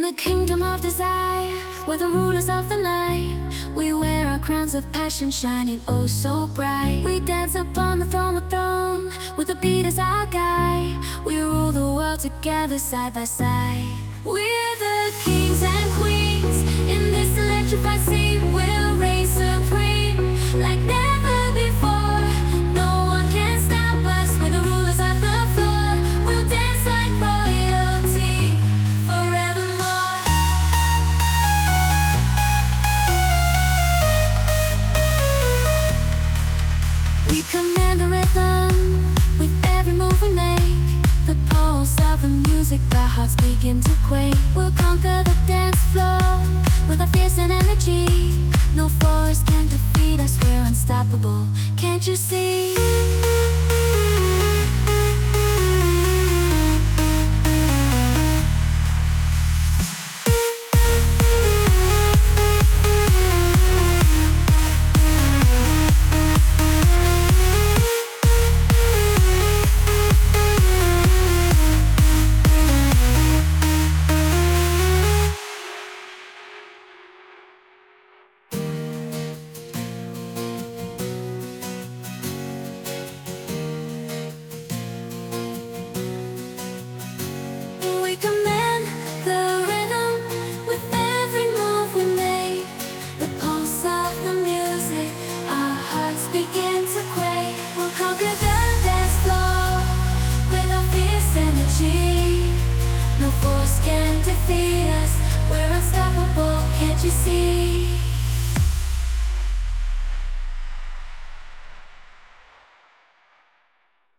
the kingdom of desire, we're the rulers of the night. We wear our crowns of passion shining oh so bright. We dance upon the throne, with the beat as our guide. We rule the world together side by side. We're the kings and queens in this electrified scene. We'll reign supreme like never before. No one can stop us, we're the rulers of the floor. We'll dance like royalty forevermore. We command the rhythm with every move we make. The pulse of the music, our hearts begin to quake. We'll conquer the dance floor with our fierce and energy. No force can defeat us, we're unstoppable. Can't you see?